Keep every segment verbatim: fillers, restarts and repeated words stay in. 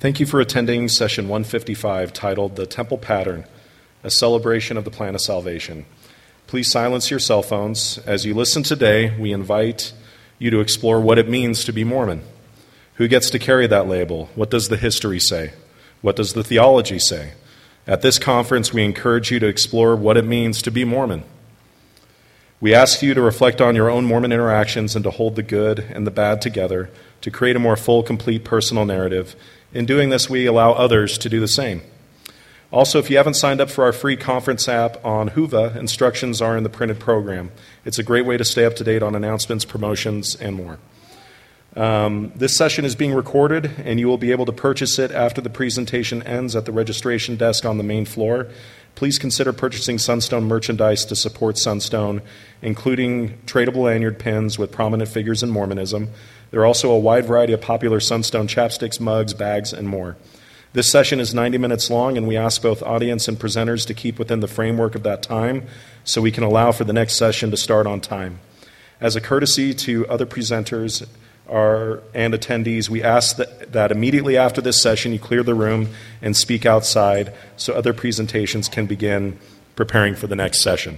Thank you for attending session one fifty-five titled The Temple Pattern, a celebration of the plan of salvation. Please silence your cell phones. As you listen today, we invite you to explore what it means to be Mormon. Who gets to carry that label? What does the history say? What does the theology say? At this conference, we encourage you to explore what it means to be Mormon. We ask you to reflect on your own Mormon interactions and to hold the good and the bad together to create a more full, complete personal narrative. In doing this, we allow others to do the same. Also, if you haven't signed up for our free conference app on Whova, instructions are in the printed program. It's a great way to stay up to date on announcements, promotions, and more. Um, this session is being recorded, and you will be able to purchase it after the presentation ends at the registration desk on the main floor. Please consider purchasing Sunstone merchandise to support Sunstone, including tradable lanyard pins with prominent figures in Mormonism. There are also a wide variety of popular Sunstone chapsticks, mugs, bags, and more. This session is ninety minutes long, and we ask both audience and presenters to keep within the framework of that time so we can allow for the next session to start on time. As a courtesy to other presenters our, and attendees, we ask that, that immediately after this session you clear the room and speak outside so other presentations can begin preparing for the next session.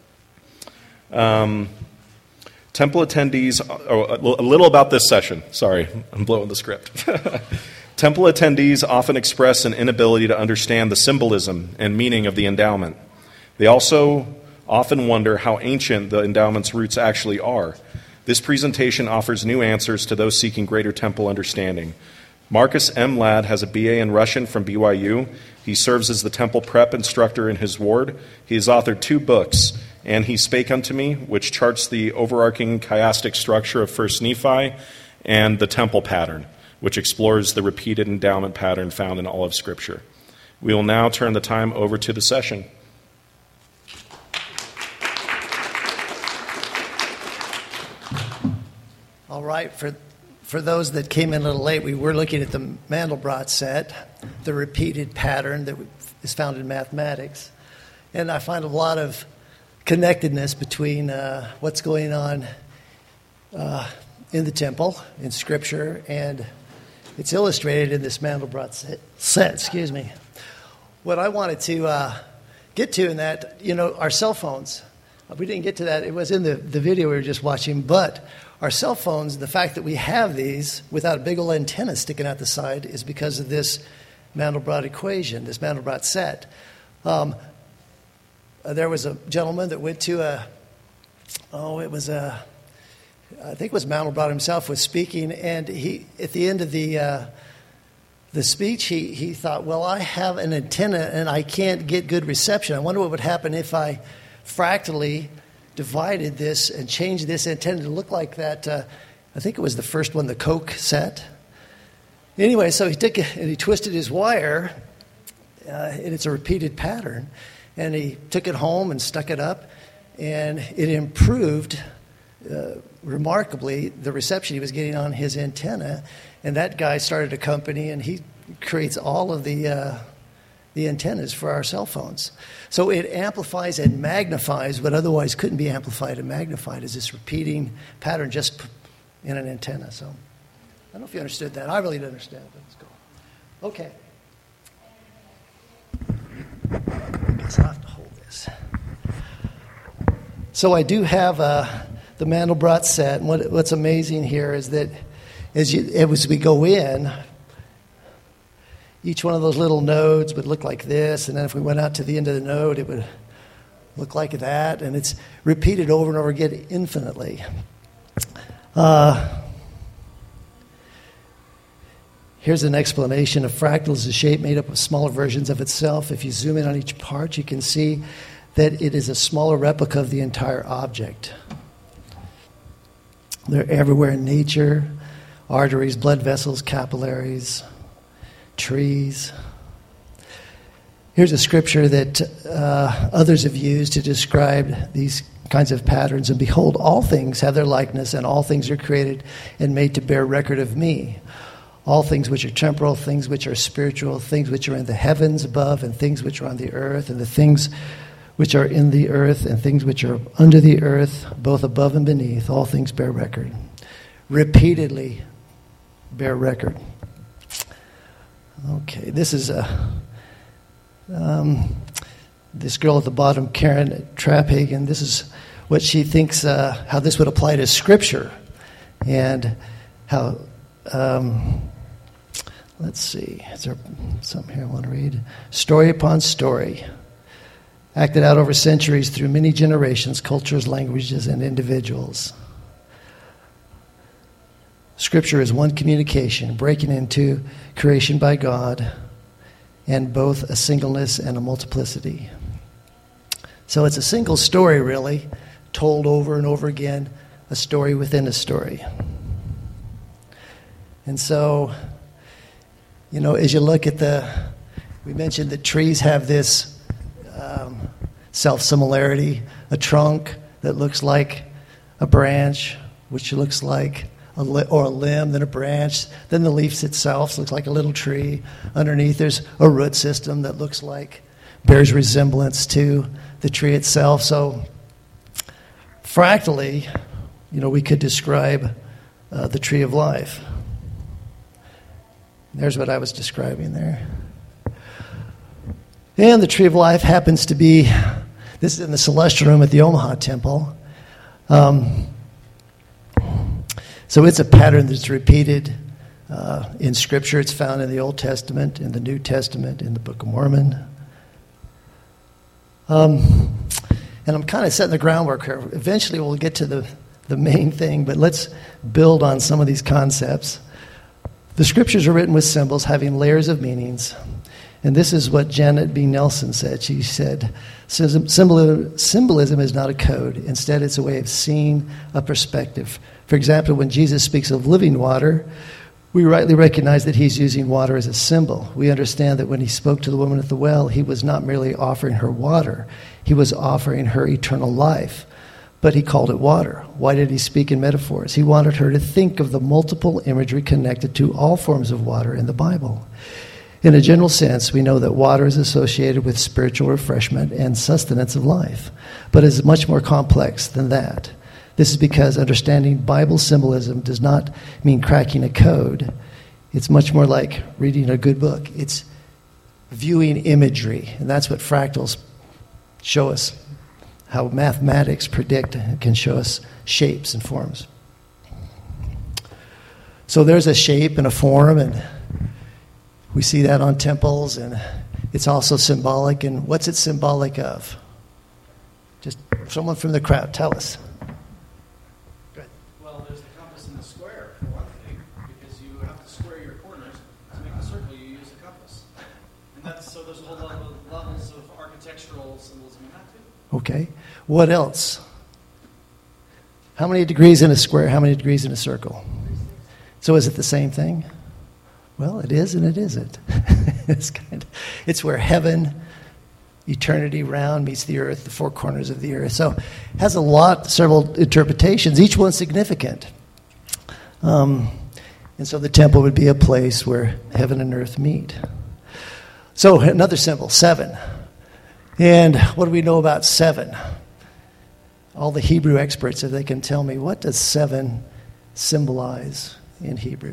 Um, Temple attendees, oh, a little about this session. Sorry, I'm blowing the script. Temple attendees often express an inability to understand the symbolism and meaning of the endowment. They also often wonder how ancient the endowment's roots actually are. This presentation offers new answers to those seeking greater temple understanding. Marcus M. Ladd has a B A in Russian from B Y U. He serves as the temple prep instructor in his ward. He has authored two books, And He Spake Unto Me, which charts the overarching chiastic structure of First Nephi, and the temple pattern, which explores the repeated endowment pattern found in all of Scripture. We will now turn the time over to the session. All right, for for those that came in a little late, we were looking at the Mandelbrot set, the repeated pattern that is found in mathematics. And I find a lot of connectedness between uh, what's going on uh, in the temple, in Scripture, and it's illustrated in this Mandelbrot set, set excuse me. What I wanted to uh, get to in that, you know, our cell phones, we didn't get to that. It was in the, the video we were just watching, but our cell phones, the fact that we have these without a big old antenna sticking out the side is because of this Mandelbrot equation, this Mandelbrot set. Um, uh, there was a gentleman that went to a, oh, it was a, I think it was Mandelbrot himself was speaking, and he, at the end of the uh, the speech, he, he thought, well, I have an antenna and I can't get good reception. I wonder what would happen if I fractally divided this and changed this antenna to look like that. Uh, I think it was the first one, the Coke set. Anyway, so he took it and he twisted his wire, uh, and it's a repeated pattern. And he took it home and stuck it up, and it improved uh, remarkably the reception he was getting on his antenna. And that guy started a company, and he creates all of the uh, the antennas for our cell phones. So it amplifies and magnifies what otherwise couldn't be amplified and magnified as this repeating pattern just in an antenna. So I don't know if you understood that. I really didn't understand it, but it's cool. Okay. I guess I'll have to hold this. So I do have uh, the Mandelbrot set, and what, what's amazing here is that as, you, as we go in, each one of those little nodes would look like this, and then if we went out to the end of the node, it would look like that, and it's repeated over and over again infinitely. Uh, here's an explanation. A fractal is a shape made up of smaller versions of itself. If you zoom in on each part, you can see that it is a smaller replica of the entire object. They're everywhere in nature: arteries, blood vessels, capillaries, trees. Here's a scripture that uh, others have used to describe these kinds of patterns. And behold, all things have their likeness, and all things are created and made to bear record of me. All things which are temporal, things which are spiritual, things which are in the heavens above, and things which are on the earth, and the things which are in the earth, and things which are under the earth, both above and beneath, all things bear record. Repeatedly bear record. Okay, this is a um, this girl at the bottom, Karen Traphagen. This is what she thinks uh, how this would apply to Scripture, and how. Um, let's see, is there something here I want to read? Story upon story, acted out over centuries through many generations, cultures, languages, and individuals. Scripture is one communication, breaking into creation by God, and both a singleness and a multiplicity. So it's a single story, really, told over and over again, a story within a story. And so, you know, as you look at the, we mentioned that trees have this um, self-similarity, a trunk that looks like a branch, which looks like a li- or a limb, then a branch, then the leaf itself looks like a little tree. Underneath there's a root system that looks like, bears resemblance to the tree itself. So fractally, you know, we could describe uh, the tree of life. There's what I was describing there. And the tree of life happens to be, this is in the celestial room at the Omaha Temple. Um, so it's a pattern that's repeated uh, in Scripture. It's found in the Old Testament, in the New Testament, in the Book of Mormon. Um, and I'm kind of setting the groundwork here. Eventually we'll get to the, the main thing, but let's build on some of these concepts. The Scriptures are written with symbols having layers of meanings. And this is what Janet B. Nelson said. She said, symbolism, symbolism is not a code. Instead, it's a way of seeing a perspective. For example, when Jesus speaks of living water, we rightly recognize that he's using water as a symbol. We understand that when he spoke to the woman at the well, he was not merely offering her water. He was offering her eternal life. But he called it water. Why did he speak in metaphors? He wanted her to think of the multiple imagery connected to all forms of water in the Bible. In a general sense, we know that water is associated with spiritual refreshment and sustenance of life, but is much more complex than that. This is because understanding Bible symbolism does not mean cracking a code. It's much more like reading a good book. It's viewing imagery, and that's what fractals show us, how mathematics predict and can show us shapes and forms. So there's a shape and a form, and we see that on temples, and it's also symbolic. And what's it symbolic of? Just someone from the crowd, tell us. Go ahead. Well, there's the compass in the square, for one thing, because you have to square your corners. To make the circle, you use a compass. And that's, so there's a whole lot of levels of architectural symbolism in that, too. Okay. What else? How many degrees in a square? How many degrees in a circle? So is it the same thing? Well, it is and it isn't. it's kind of, it's where heaven, eternity round meets the earth, the four corners of the earth. So it has a lot, several interpretations, each one significant. Um, and so the temple would be a place where heaven and earth meet. So another symbol, seven. And what do we know about seven? All the Hebrew experts, if they can tell me, what does seven symbolize in Hebrew?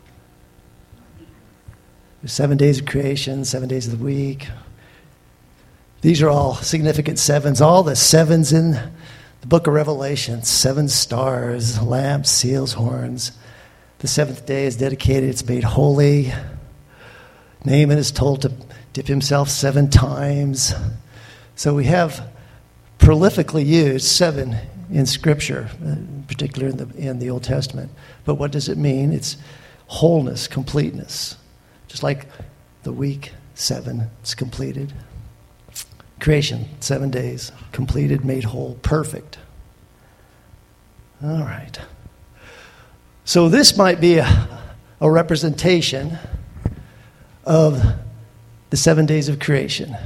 There's seven days of creation, seven days of the week. These are all significant sevens. All the sevens in the book of Revelation, seven stars, lamps, seals, horns. The seventh day is dedicated, it's made holy. Naaman is told to dip himself seven times. So we have prolifically used seven in Scripture, particularly in the, in the Old Testament. But what does it mean? It's wholeness, completeness. Just like the week, seven, it's completed. Creation, seven days, completed, made whole, perfect. All right. So this might be a, a representation of the seven days of creation.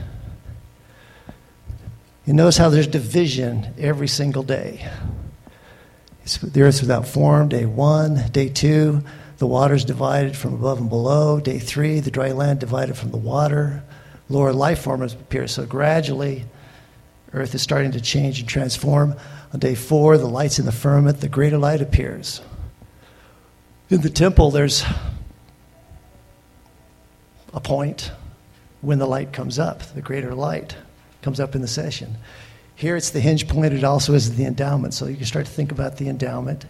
You notice how there's division every single day. It's, the earth's without form, day one. Day two, the water's divided from above and below. Day three, the dry land divided from the water. Lower life forms appear. So gradually, earth is starting to change and transform. On day four, the light's in the firmament, the greater light appears. In the temple, there's a point when the light comes up, the greater light comes up in the session. Here it's the hinge point. It also is the endowment. So you can start to think about the endowment.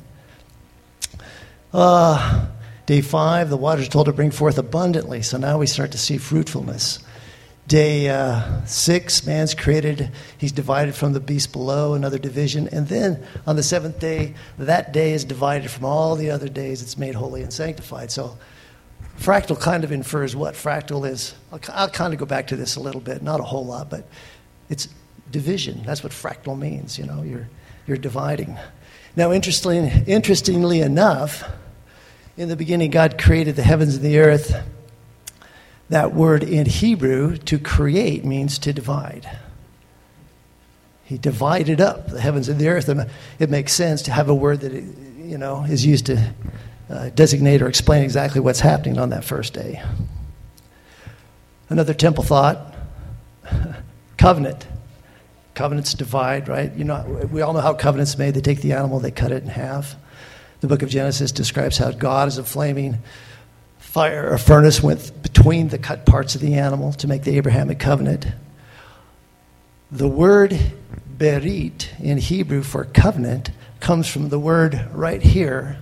Uh, day five, the waters are told to bring forth abundantly. So now we start to see fruitfulness. Day uh, six, man's created. He's divided from the beast below, another division. And then on the seventh day, that day is divided from all the other days. It's made holy and sanctified. So fractal kind of infers what? Fractal is, I'll, I'll kind of go back to this a little bit, not a whole lot, but it's division. That's what fractal means, you know, you're, you're dividing. Now, interestingly, interestingly enough, in the beginning, God created the heavens and the earth. That word in Hebrew, to create, means to divide. He divided up the heavens and the earth, and it makes sense to have a word that, you know, is used to uh, designate or explain exactly what's happening on that first day. Another temple thought, covenant. Covenants divide, right? You know, we all know how covenants made. They take the animal, they cut it in half. The book of Genesis describes how God, as a flaming fire or furnace, went between the cut parts of the animal to make the Abrahamic covenant. The word berit in Hebrew for covenant comes from the word right here.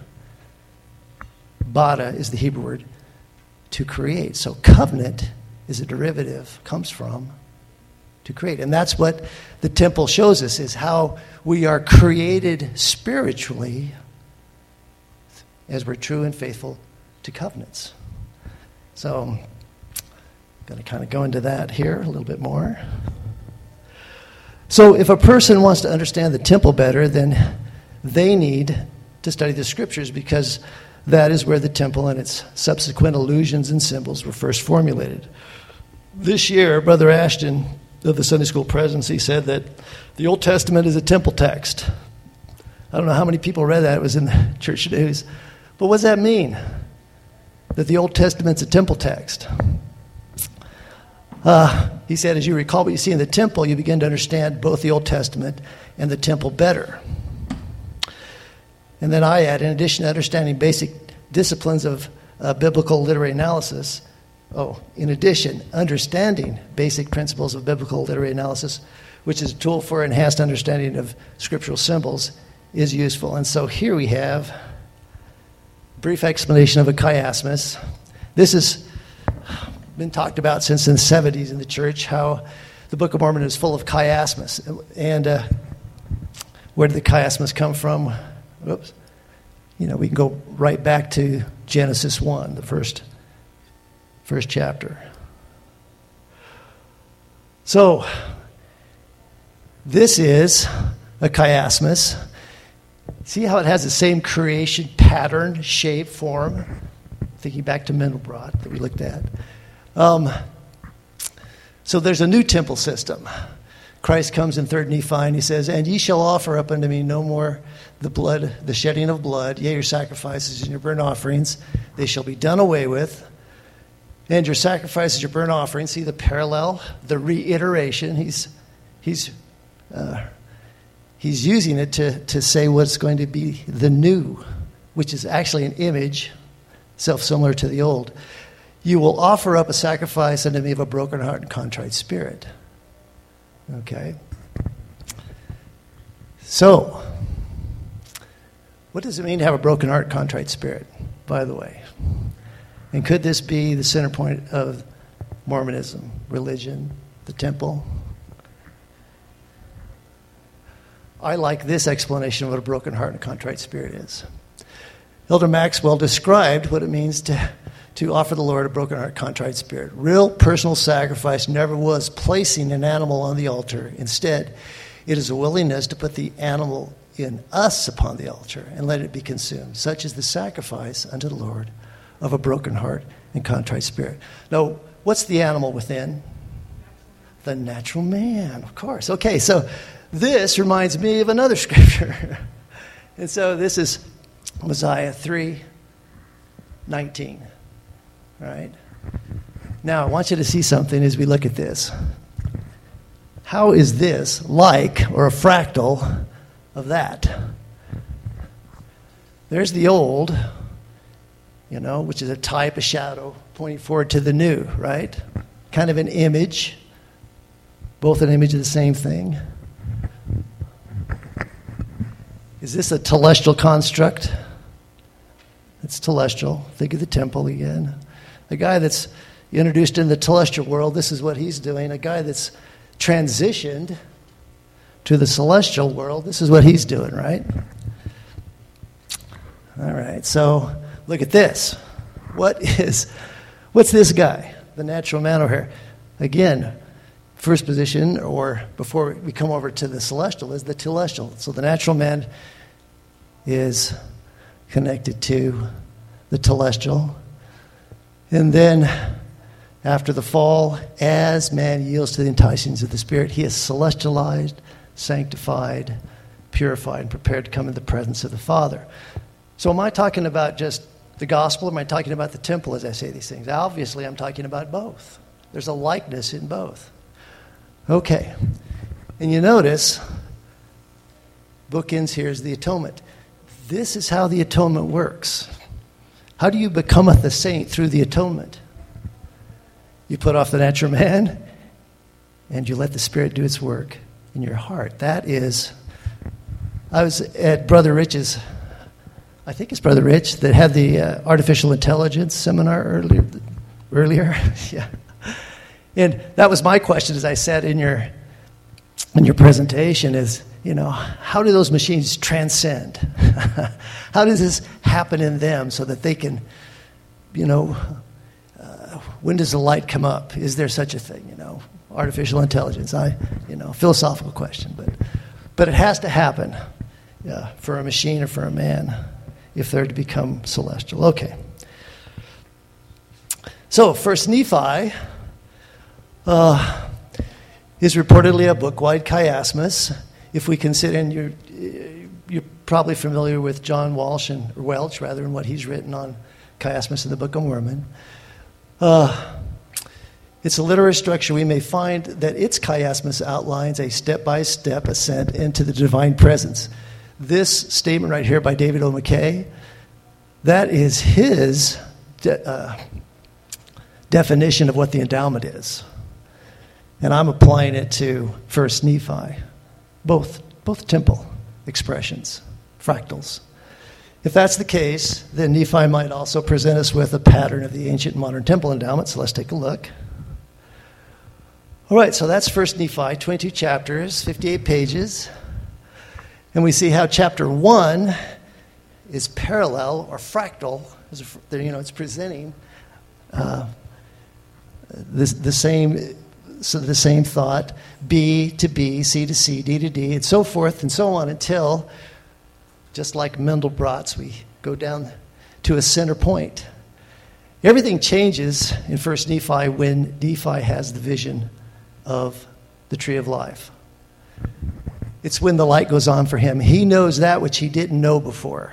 Bada is the Hebrew word, to create. So covenant is a derivative, comes from to create. And that's what the temple shows us, is how we are created spiritually as we're true and faithful to covenants. So I'm going to kind of go into that here a little bit more. So if a person wants to understand the temple better, then they need to study the scriptures, because that is where the temple and its subsequent allusions and symbols were first formulated. This year, Brother Ashton of the Sunday School Presidency said that the Old Testament is a temple text. I don't know how many people read that. It was in the church news. But what does that mean? That the Old Testament's a temple text. Uh, he said, as you recall what you see in the temple, you begin to understand both the Old Testament and the temple better. And then I add, in addition to understanding basic disciplines of uh, biblical literary analysis, Oh, in addition, understanding basic principles of biblical literary analysis, which is a tool for enhanced understanding of scriptural symbols, is useful. And so here we have a brief explanation of a chiasmus. This has been talked about since the seventies in the church, how the Book of Mormon is full of chiasmus. And uh, where did the chiasmus come from? Oops. You know, we can go right back to Genesis one, the first First chapter. So, this is a chiasmus. See how it has the same creation pattern, shape, form? Thinking back to Mandelbrot that we looked at. Um, so there's a new temple system. Christ comes in third Nephi and he says, "And ye shall offer up unto me no more the blood, the shedding of blood, yea, your sacrifices and your burnt offerings. They shall be done away with. And your sacrifices, your burnt offerings," see the parallel, the reiteration. He's he's uh, he's using it to, to say what's going to be the new, which is actually an image, self-similar to the old. "You will offer up a sacrifice unto me of a broken heart and contrite spirit." Okay. So, what does it mean to have a broken heart, contrite spirit, by the way? And could this be the center point of Mormonism, religion, the temple? I like this explanation of what a broken heart and a contrite spirit is. Elder Maxwell described what it means to, to offer the Lord a broken heart, contrite spirit. Real personal sacrifice never was placing an animal on the altar. Instead, it is a willingness to put the animal in us upon the altar and let it be consumed. Such is the sacrifice unto the Lord of a broken heart and contrite spirit. Now, what's the animal within? The natural man, of course. Okay, so this reminds me of another scripture. And so this is Mosiah three nineteen. All right? Now, I want you to see something as we look at this. How is this like, or a fractal of that? There's the old, you know, which is a type, a shadow, pointing forward to the new, right? Kind of an image, both an image of the same thing. Is this a telestial construct? It's telestial. Think of the temple again. A guy that's introduced in the telestial world, this is what he's doing. A guy that's transitioned to the celestial world, this is what he's doing, right? All right, so look at this. What is, what's this guy, the natural man over here? Again, first position, or before we come over to the celestial, is the telestial. So the natural man is connected to the telestial. And then after the fall, as man yields to the enticings of the Spirit, he is celestialized, sanctified, purified, and prepared to come in the presence of the Father. So am I talking about just the gospel, or am I talking about the temple as I say these things? Obviously, I'm talking about both. There's a likeness in both. Okay. And you notice, bookends here is the atonement. This is how the atonement works. How do you become a saint through the atonement? You put off the natural man, and you let the Spirit do its work in your heart. That is, I was at Brother Rich's, I think it's Brother Rich, that had the uh, artificial intelligence seminar earlier. Earlier, yeah. And that was my question as I sat in your in your presentation is, you know, how do those machines transcend? How does this happen in them so that they can, you know, uh, when does the light come up? Is there such a thing, you know, artificial intelligence? I, you know, philosophical question, but but it has to happen yeah, for a machine or for a man if they're to become celestial. Okay. So, First Nephi uh, is reportedly a book-wide chiasmus. If we consider, and you're, you're probably familiar with John Walsh, and, or Welch, rather, and what he's written on chiasmus in the Book of Mormon. Uh, it's a literary structure. We may find that its chiasmus outlines a step-by-step ascent into the divine presence. This statement right here by David O. McKay, that is his de- uh, definition of what the endowment is. And I'm applying it to First Nephi. Both, both temple expressions, fractals. If that's the case, then Nephi might also present us with a pattern of the ancient and modern temple endowment. So let's take a look. All right, so that's First Nephi, twenty-two chapters, fifty-eight pages. And we see how chapter one is parallel or fractal. You know, it's presenting uh, this, the same, so the same thought, B to B, C to C, D to D, and so forth and so on until, just like Mandelbrot's, we go down to a center point. Everything changes in First Nephi when Nephi has the vision of the tree of life. It's when the light goes on for him. He knows that which he didn't know before.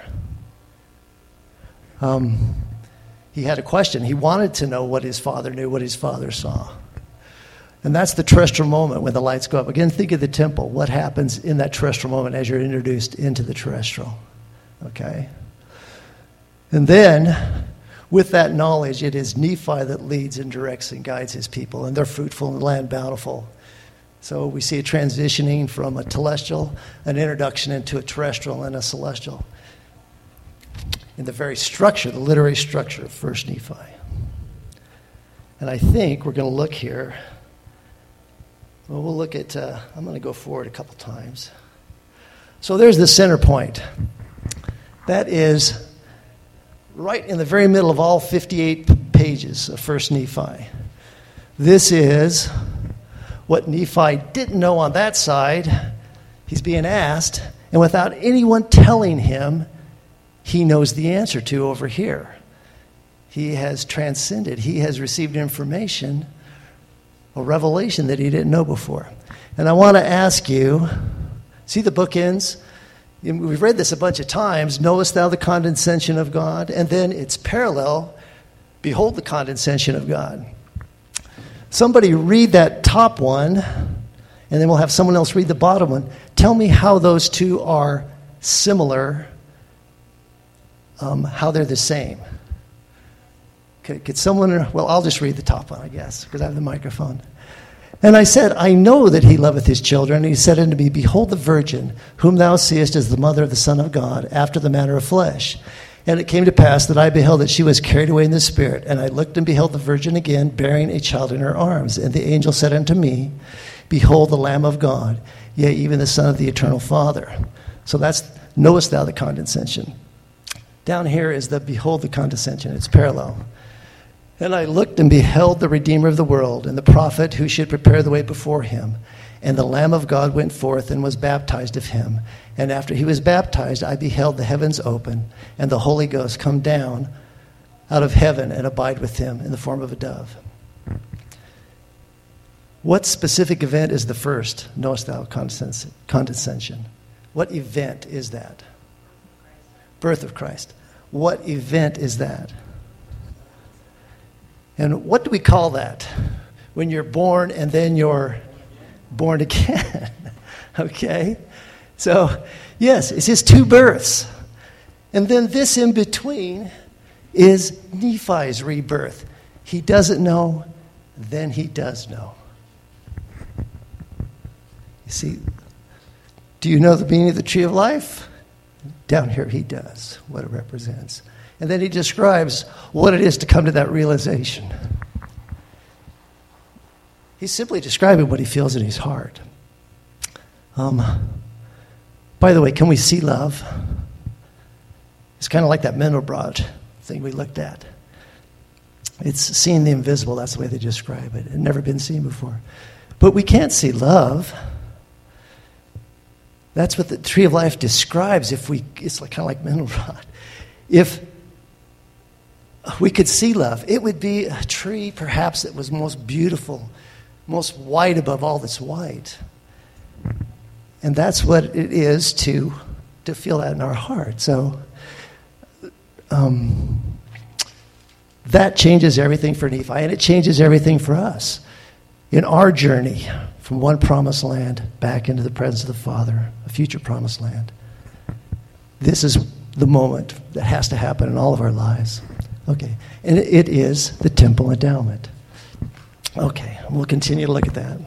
Um, he had a question. He wanted to know what his father knew, what his father saw. And that's the terrestrial moment when the lights go up. Again, think of the temple. What happens in that terrestrial moment as you're introduced into the terrestrial? Okay? And then, with that knowledge, it is Nephi that leads and directs and guides his people, and they're fruitful and the land bountiful. So we see a transitioning from a telestial, an introduction into a terrestrial and a celestial. In the very structure, the literary structure of First Nephi. And I think we're going to look here. Well, we'll look at, uh, I'm going to go forward a couple times. So there's the center point. That is right in the very middle of all fifty-eight pages of First Nephi. This is what Nephi didn't know on that side. He's being asked, and without anyone telling him, he knows the answer to over here. He has transcended. He has received information, a revelation that he didn't know before. And I want to ask you, see the bookends? We've read this a bunch of times. Knowest thou the condescension of God? And then it's parallel. Behold the condescension of God. Somebody read that top one, and then we'll have someone else read the bottom one. Tell me how those two are similar, um, how they're the same. Could, could someone, well, I'll just read the top one, I guess, because I have the microphone. And I said, I know that he loveth his children. And he said unto me, behold the virgin, whom thou seest is the mother of the Son of God, after the manner of flesh. And it came to pass that I beheld that she was carried away in the Spirit. And I looked and beheld the virgin again, bearing a child in her arms. And the angel said unto me, behold the Lamb of God, yea, even the Son of the eternal Father. So that's, knowest thou the condescension. Down here is the behold the condescension. It's parallel. And I looked and beheld the Redeemer of the world, and the prophet who should prepare the way before him. And the Lamb of God went forth and was baptized of him. And after he was baptized, I beheld the heavens open, and the Holy Ghost come down out of heaven and abide with him in the form of a dove. What specific event is the first? Knowest thou condescension? What event is that? Birth of Christ. What event is that? And what do we call that? When you're born and then you're born again. Okay? So, yes, it's his two births. And then this in between is Nephi's rebirth. He doesn't know, then he does know. You see, do you know the meaning of the tree of life? Down here he does, what it represents. And then he describes what it is to come to that realization. He's simply describing what he feels in his heart. Um, by the way, can we see love? It's kind of like that Mandelbrot thing we looked at. It's seeing the invisible. That's the way they describe it. It had never been seen before. But we can't see love. That's what the tree of life describes. If we, it's like, kind of like Mandelbrot. If we could see love, it would be a tree perhaps that was most beautiful, most white above all that's white. And that's what it is to, to feel that in our heart. So um, that changes everything for Nephi, and it changes everything for us in our journey from one promised land back into the presence of the Father, a future promised land. This is the moment that has to happen in all of our lives. Okay, and it is the temple endowment. Okay, we'll continue to look at that.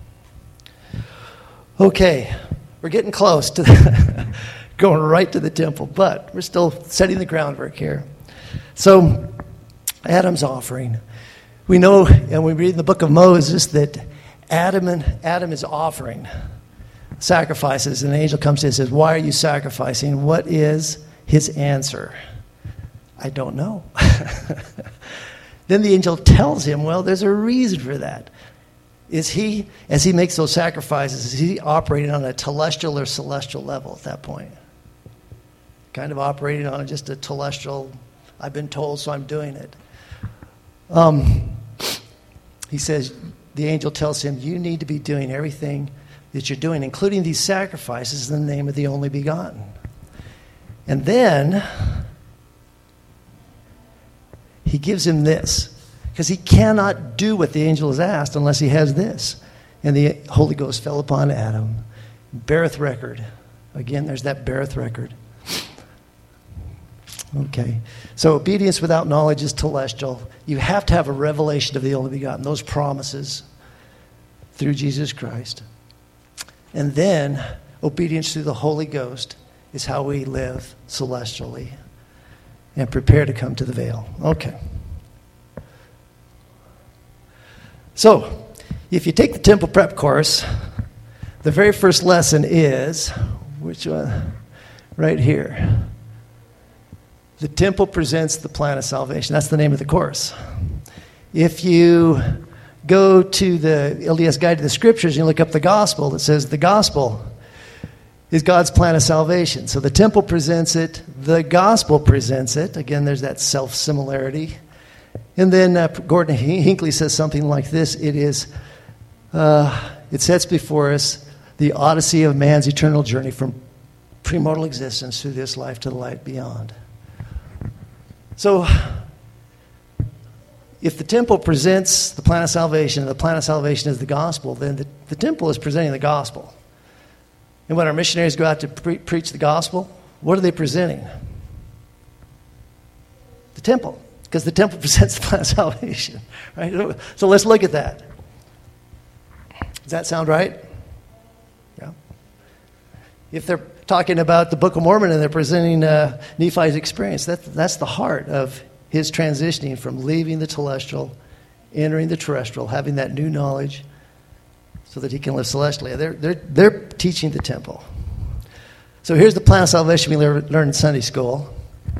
Okay, we're getting close to the going right to the temple, but we're still setting the groundwork here. So, Adam's offering. We know, and we read in the book of Moses, that Adam and Adam is offering sacrifices, and an angel comes to him and says, why are you sacrificing? What is his answer? I don't know. Then the angel tells him, well, there's a reason for that. Is he, as he makes those sacrifices, is he operating on a telestial or celestial level at that point? Kind of operating on just a telestial, I've been told, so I'm doing it. Um, he says, the angel tells him, you need to be doing everything that you're doing, including these sacrifices, in the name of the only begotten. And then he gives him this, because he cannot do what the angel has asked unless he has this. And the Holy Ghost fell upon Adam. Beareth record. Again, there's that beareth record. Okay. So obedience without knowledge is telestial. You have to have a revelation of the only begotten, those promises through Jesus Christ. And then obedience through the Holy Ghost is how we live celestially and prepare to come to the veil. Okay. So, if you take the temple prep course, the very first lesson is, which one? Right here. The temple presents the plan of salvation. That's the name of the course. If you go to the L D S Guide to the Scriptures and you look up the gospel, it says the gospel is God's plan of salvation. So the temple presents it, the gospel presents it. Again, there's that self-similarity. And then uh, Gordon Hinckley says something like this. It is, uh, it sets before us the odyssey of man's eternal journey from premortal existence through this life to the light beyond. So, if the temple presents the plan of salvation, and the plan of salvation is the gospel, then the, the temple is presenting the gospel. And when our missionaries go out to pre- preach the gospel, what are they presenting? The temple. because the temple presents the plan of salvation. Right? So let's look at that. Does that sound right? Yeah. If they're talking about the Book of Mormon and they're presenting uh, Nephi's experience, that, that's the heart of his transitioning from leaving the telestial, entering the terrestrial, having that new knowledge so that he can live celestially. They're, they're, they're teaching the temple. So here's the plan of salvation we learned in Sunday school.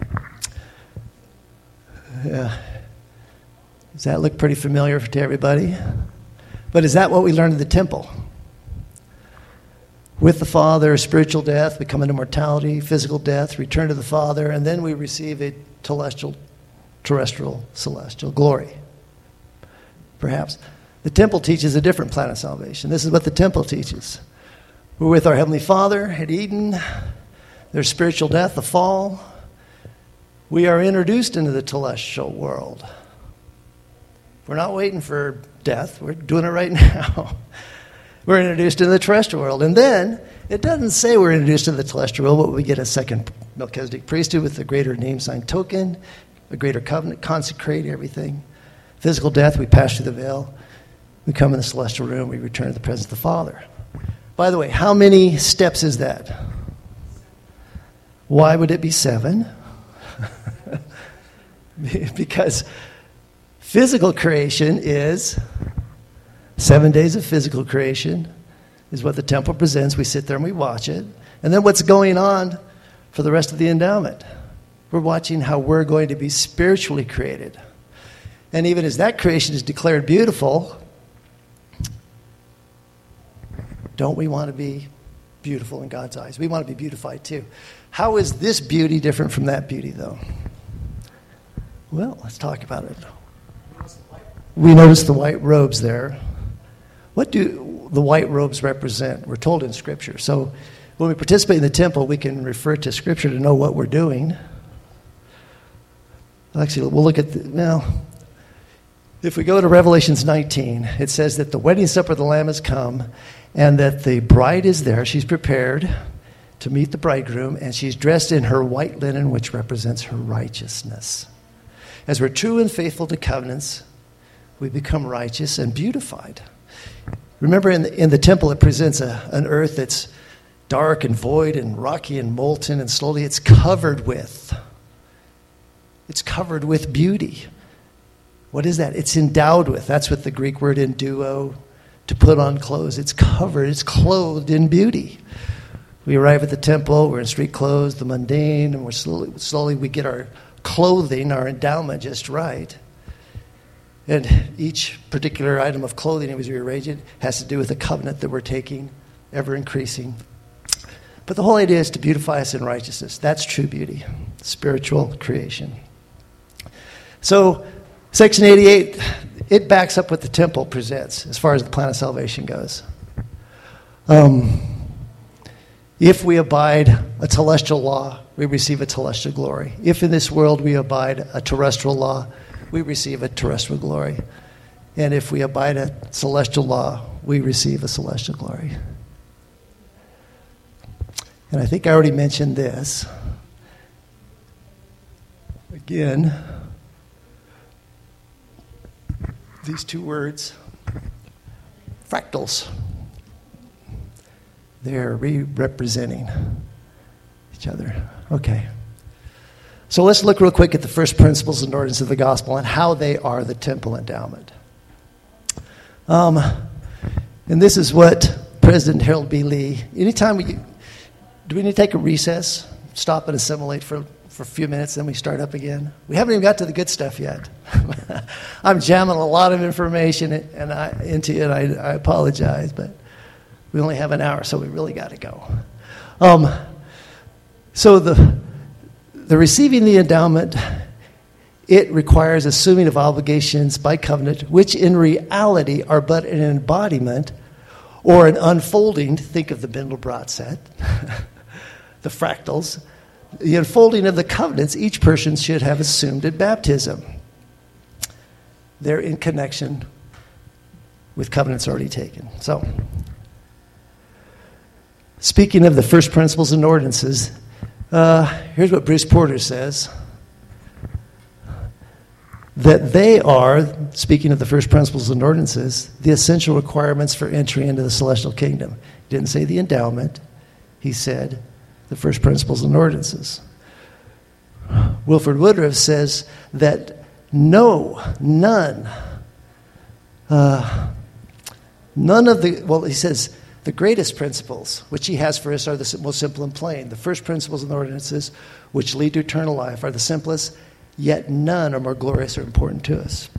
Yeah. Does that look pretty familiar to everybody? But is that what we learned in the temple? With the Father, spiritual death, becoming immortality, physical death, return to the Father, and then we receive a telestial, terrestrial, celestial glory. Perhaps. The temple teaches a different plan of salvation. This is what the temple teaches. We're with our Heavenly Father at Eden. There's spiritual death, the fall. We are introduced into the telestial world. We're not waiting for death. We're doing it right now. We're introduced into the terrestrial world. And then, it doesn't say we're introduced into the terrestrial world, but we get a second Melchizedek priesthood with a greater name, sign, token, a greater covenant, consecrate everything. Physical death, we pass through the veil. We come in the celestial room, we return to the presence of the Father. By the way, how many steps is that? Why would it be seven? Because physical creation is seven days of physical creation is what the temple presents. We sit there and we watch it. And then what's going on for the rest of the endowment? We're watching how we're going to be spiritually created. And even as that creation is declared beautiful, don't we want to be beautiful in God's eyes? We want to be beautified too. How is this beauty different from that beauty, though? Well, let's talk about it. We notice the white robes there. What do the white robes represent? We're told in Scripture. So when we participate in the temple, we can refer to Scripture to know what we're doing. Actually, we'll look at the, well, if we go to Revelations nineteen, it says that the wedding supper of the Lamb has come and that the bride is there. She's prepared to meet the bridegroom, and she's dressed in her white linen, which represents her righteousness. As we're true and faithful to covenants, we become righteous and beautified. Remember, in the, in the temple, it presents a, an earth that's dark and void and rocky and molten, and slowly it's covered with. It's covered with beauty. What is that? It's endowed with. That's what the Greek word enduo, to put on clothes. It's covered, it's clothed in beauty. We arrive at the temple, we're in street clothes, the mundane, and we're slowly, slowly we get our clothing, our endowment just right. And each particular item of clothing, as we arrange it, has to do with the covenant that we're taking, ever increasing. But the whole idea is to beautify us in righteousness. That's true beauty, spiritual creation. So, Section eighty-eight, it backs up what the temple presents as far as the plan of salvation goes. Um, if we abide a telestial law, we receive a telestial glory. If in this world we abide a terrestrial law, we receive a terrestrial glory. And if we abide a celestial law, we receive a celestial glory. And I think I already mentioned this. Again, these two words, fractals. They're re-representing each other. Okay. So let's look real quick at the first principles and ordinances of the gospel and how they are the temple endowment. Um, and this is what President Harold B. Lee, anytime we, do we need to take a recess, stop and assimilate for, for a few minutes, then we start up again? We haven't even got to the good stuff yet. I'm jamming a lot of information and I, into it. I, I apologize, but we only have an hour, so we really got to go. Um, so the the receiving the endowment, it requires assuming of obligations by covenant, which in reality are but an embodiment or an unfolding. Think of the Bindle-Brott set, the fractals. The unfolding of the covenants each person should have assumed at baptism. They're in connection with covenants already taken. So, speaking of the first principles and ordinances, uh, here's what Bruce Porter says. that they are, speaking of the first principles and ordinances, the essential requirements for entry into the celestial kingdom. He didn't say the endowment. He said the first principles and ordinances. Wilford Woodruff says that no, none, uh, none of the, well, he says the greatest principles which he has for us are the most simple and plain. The first principles and ordinances which lead to eternal life are the simplest, yet none are more glorious or important to us.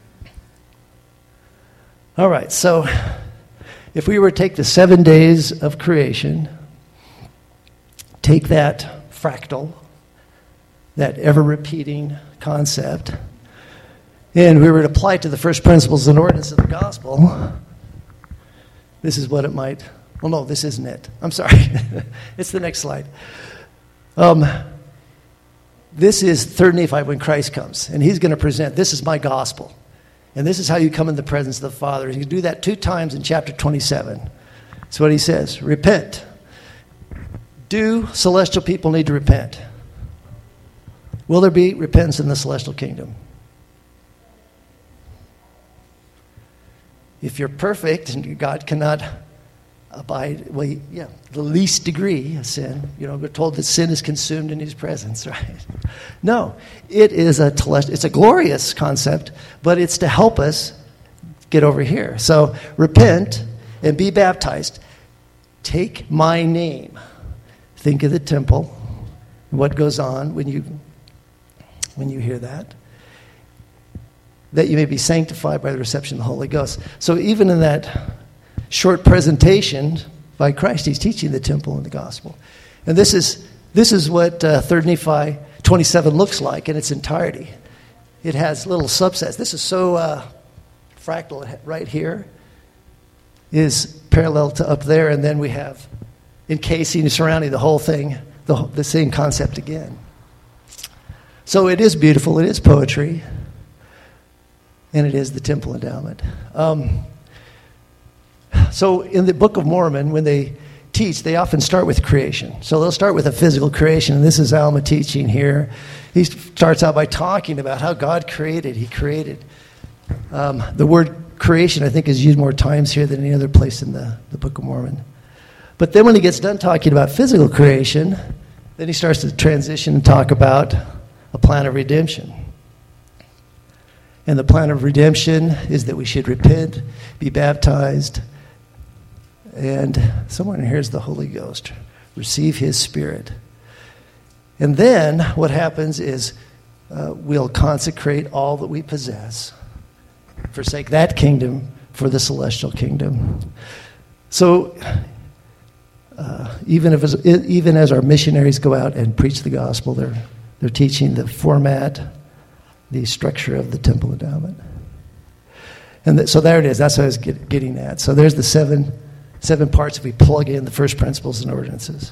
All right, so if we were to take the seven days of creation, take that fractal, that ever-repeating concept, and we were to apply it to the first principles and ordinances of the gospel, this is what it might, well, no, this isn't it. I'm sorry. It's the next slide. Um, this is third Nephi when Christ comes, and he's going to present, this is my gospel, and this is how you come in the presence of the Father. You can do that two times in chapter twenty-seven. That's what he says. Repent. Do celestial people need to repent? Will there be repentance in the celestial kingdom? If you're perfect and God cannot abide, well, yeah, the least degree of sin, you know, we're told that sin is consumed in his presence, right? No, it is a it's a glorious concept, but it's to help us get over here. So repent and be baptized. Take my name. Think of the temple and what goes on when you when you hear that. That you may be sanctified by the reception of the Holy Ghost. So even in that short presentation by Christ, he's teaching the temple and the gospel. And this is this is what uh, third Nephi twenty-seven looks like in its entirety. It has little subsets. This is so uh, fractal right here is parallel to up there, and then we have encasing and surrounding the whole thing, the, the same concept again. So it is beautiful. It is poetry. And it is the temple endowment. Um, so in the Book of Mormon, when they teach, they often start with creation. So they'll start with a physical creation, and this is Alma teaching here. He starts out by talking about how God created. He created. Um, the word creation, I think, is used more times here than any other place in the, the Book of Mormon. But then when he gets done talking about physical creation, then he starts to transition and talk about a plan of redemption. And the plan of redemption is that we should repent, be baptized, and someone here is the Holy Ghost. Receive his Spirit. And then what happens is uh, we'll consecrate all that we possess, forsake that kingdom for the celestial kingdom. So uh, even if even as our missionaries go out and preach the gospel, they're they're teaching the format, the structure of the temple endowment. And th- so there it is. That's what I was get, getting at. So there's the seven seven parts if we plug in the first principles and ordinances.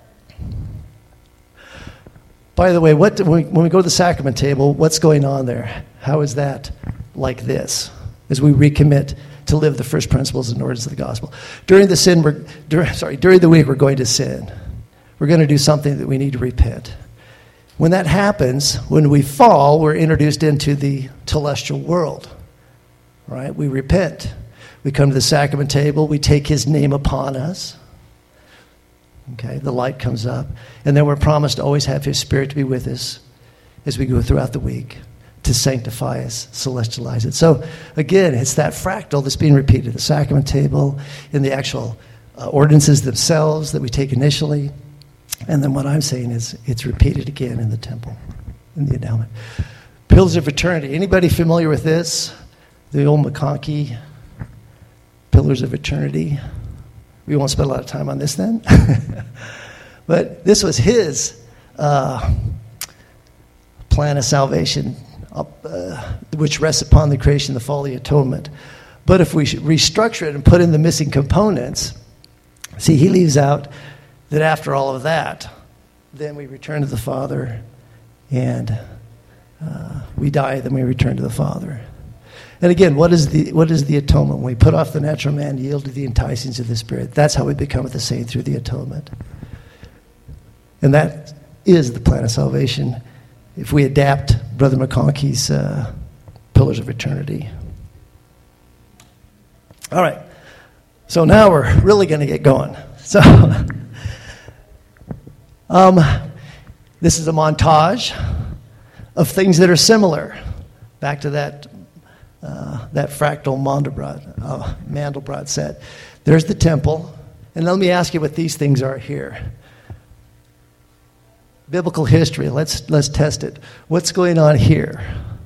By the way, what do we, when we go to the sacrament table, what's going on there? How is that like this? As we recommit to live the first principles and ordinances of the gospel. During the sin, we're, during, sorry, during the week, we're going to sin. We're going to do something that we need to repent. When that happens, when we fall, we're introduced into the telestial world, right? We repent. We come to the sacrament table. We take his name upon us. Okay, the light comes up. And then we're promised to always have his Spirit to be with us as we go throughout the week to sanctify us, celestialize it. So, again, it's that fractal that's being repeated. The sacrament table, in the actual uh, ordinances themselves that we take initially. And then what I'm saying is it's repeated again in the temple, in the endowment. Pillars of eternity. Anybody familiar with this? The old McConkie Pillars of Eternity. We won't spend a lot of time on this then. But this was his uh, plan of salvation, uh, which rests upon the creation, the fall, the atonement. But if we restructure it and put in the missing components, see, he leaves out that after all of that, then we return to the Father, and uh, we die, then we return to the Father. And again, what is the what is the atonement? When we put off the natural man, yield to the enticings of the Spirit. That's how we become the saint, through the atonement. And that is the plan of salvation. If we adapt Brother McConkie's uh, pillars of eternity. All right. So now we're really going to get going. So um, this is a montage of things that are similar. Back to that uh, that fractal Mandelbrot, uh, Mandelbrot set. There's the temple. And let me ask you what these things are here. Biblical history. Let's let's test it. What's going on here?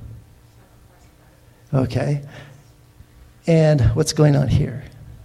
Okay. And what's going on here?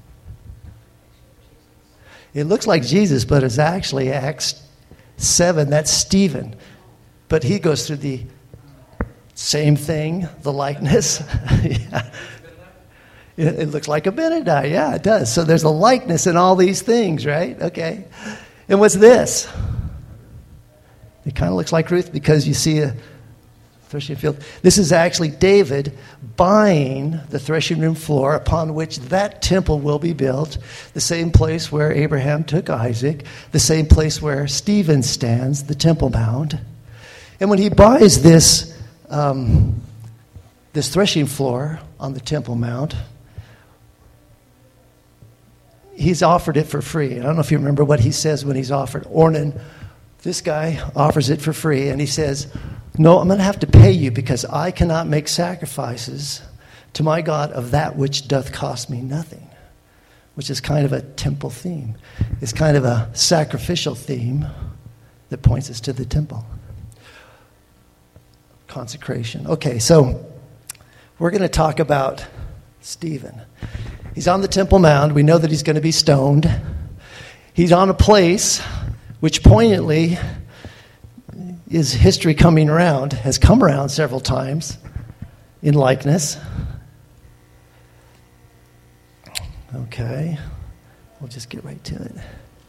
It looks like Jesus, but it's actually Acts seven. That's Stephen. But he goes through the same thing, the likeness. Yeah. It, it looks like Abinadi. Yeah, it does. So there's a likeness in all these things, right? Okay. And what's this? It kind of looks like Ruth because you see a threshing field. This is actually David buying the threshing room floor upon which that temple will be built, the same place where Abraham took Isaac, the same place where Stephen stands, the Temple Mount. And when he buys this, um, this threshing floor on the Temple Mount, he's offered it for free. I don't know if you remember what he says when he's offered. Ornan, this guy offers it for free, and he says, no, I'm going to have to pay you because I cannot make sacrifices to my God of that which doth cost me nothing, which is kind of a temple theme. It's kind of a sacrificial theme that points us to the temple. Consecration. Okay, so we're going to talk about Stephen. He's on the Temple Mount. We know that he's going to be stoned. He's on a place which poignantly is history coming around, has come around several times in likeness. Okay, we'll just get right to it.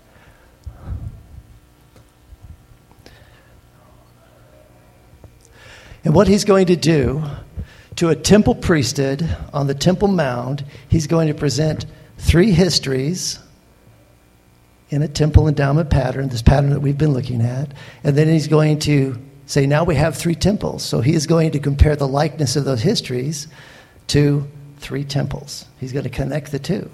And what he's going to do to a temple priesthood on the Temple Mount, he's going to present three histories in a temple endowment pattern, this pattern that we've been looking at. And then he's going to say, now we have three temples. So he is going to compare the likeness of those histories to three temples. He's going to connect the two.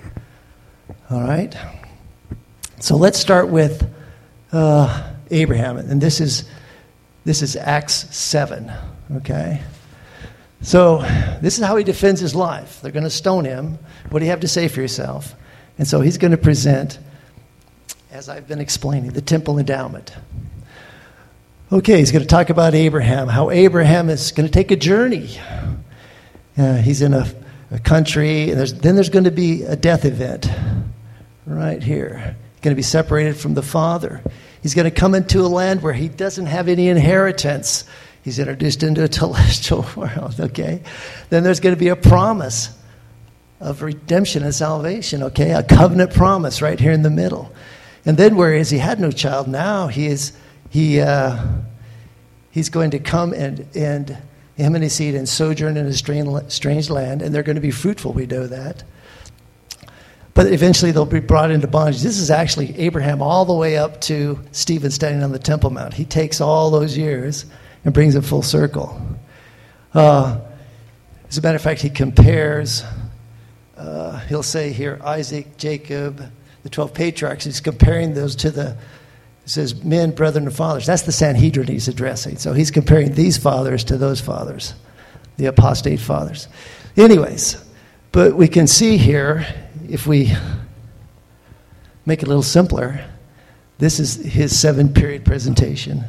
All right? So let's start with uh, Abraham. And this is this is Acts seven. Okay? So this is how he defends his life. They're going to stone him. What do you have to say for yourself? And so he's going to present, as I've been explaining, the temple endowment. Okay, he's going to talk about Abraham, how Abraham is going to take a journey. Uh, he's in a, a country, and there's, then there's going to be a death event right here. He's going to be separated from the father. He's going to come into a land where he doesn't have any inheritance. He's introduced into a celestial world, okay? Then there's going to be a promise of redemption and salvation, okay? A covenant promise right here in the middle. And then whereas he had no child, now he is he uh, he's going to come and and him and his seed and sojourn in a strange, strange land, and they're going to be fruitful. We know that. But eventually they'll be brought into bondage. This is actually Abraham all the way up to Stephen standing on the Temple Mount. He takes all those years and brings it full circle. Uh, as a matter of fact, he compares. Uh, he'll say here Isaac, Jacob, the twelve patriarchs. He's comparing those to the, it says men, brethren, and fathers. That's the Sanhedrin he's addressing. So he's comparing these fathers to those fathers, the apostate fathers. Anyways, but we can see here, if we make it a little simpler, this is his seven-period presentation.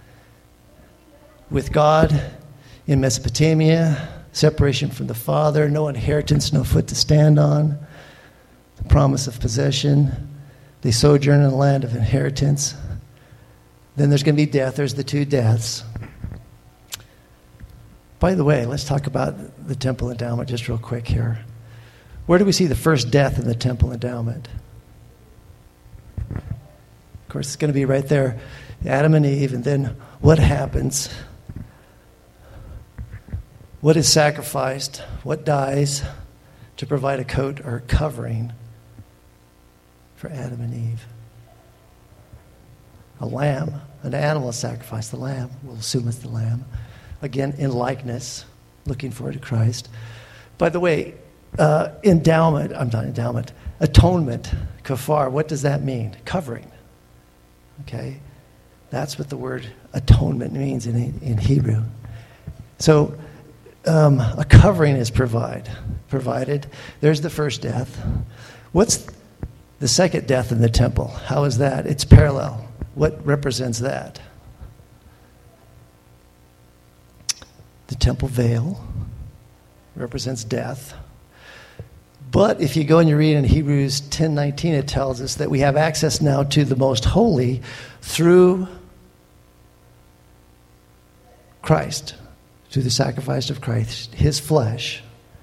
With God in Mesopotamia, separation from the Father, no inheritance, no foot to stand on, the promise of possession, they sojourn in the land of inheritance. Then there's going to be death. There's the two deaths. By the way, let's talk about the temple endowment just real quick here. Where do we see the first death in the temple endowment? Of course, it's going to be right there, Adam and Eve, and then what happens? What is sacrificed? What dies to provide a coat or covering for Adam and Eve? A lamb, an animal is sacrificed. The lamb, we'll assume it's the lamb. Again, in likeness looking forward to Christ. By the way, uh, endowment, I'm not endowment, atonement, kafar, what does that mean? Covering. Okay? That's what the word atonement means in, in Hebrew. So um, a covering is provide, provided. There's the first death. What's the second death in the temple? How is that? It's parallel. What represents that? The temple veil represents death. But if you go and you read in Hebrews ten nineteen, it tells us that we have access now to the most holy through Christ, through the sacrifice of Christ, his flesh.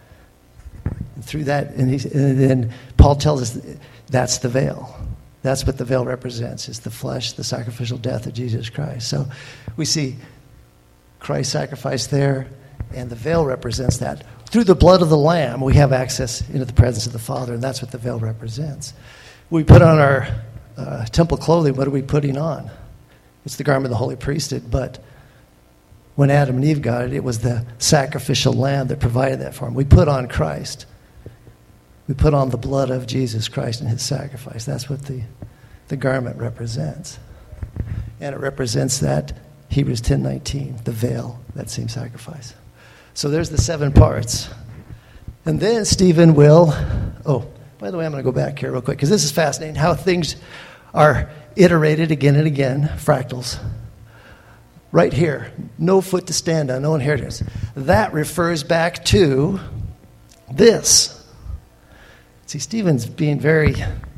And through that, and, he's, and then Paul tells us that's the veil. That's what the veil represents, is the flesh, the sacrificial death of Jesus Christ. So we see Christ's sacrifice there, and the veil represents that. Through the blood of the Lamb, we have access into the presence of the Father, and that's what the veil represents. We put on our uh, temple clothing. What are we putting on? It's the garment of the holy priesthood, but when Adam and Eve got it, it was the sacrificial lamb that provided that for them. We put on Christ. We put on the blood of Jesus Christ and his sacrifice. That's what the, the garment represents. And it represents that, Hebrews ten nineteen, the veil, that same sacrifice. So there's the seven parts. And then Stephen will, oh, by the way, I'm going to go back here real quick, because this is fascinating, how things are iterated again and again, fractals. Right here, no foot to stand on, no inheritance. That refers back to this. See, Stephen's being very,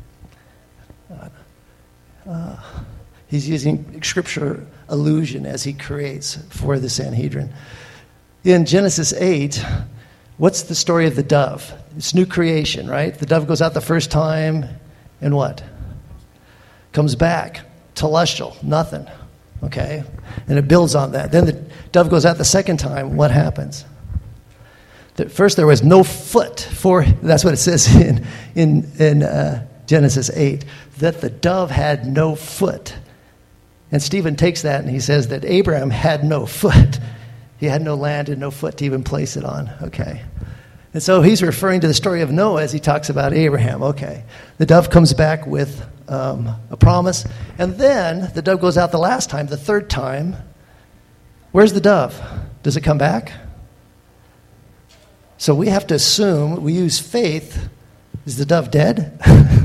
uh, uh, he's using scripture allusion as he creates for the Sanhedrin. In Genesis eight, what's the story of the dove? It's new creation, right? The dove goes out the first time, and what? Comes back. Telestial, nothing. Okay? And it builds on that. Then the dove goes out the second time. What happens? At first, there was no foot for, that's what it says in, in, in uh, Genesis eight, that the dove had no foot. And Stephen takes that and he says that Abraham had no foot. He had no land and no foot to even place it on. Okay. And so he's referring to the story of Noah as he talks about Abraham. Okay. The dove comes back with um, a promise. And then the dove goes out the last time, the third time. Where's the dove? Does it come back? So we have to assume, we use faith. Is the dove dead?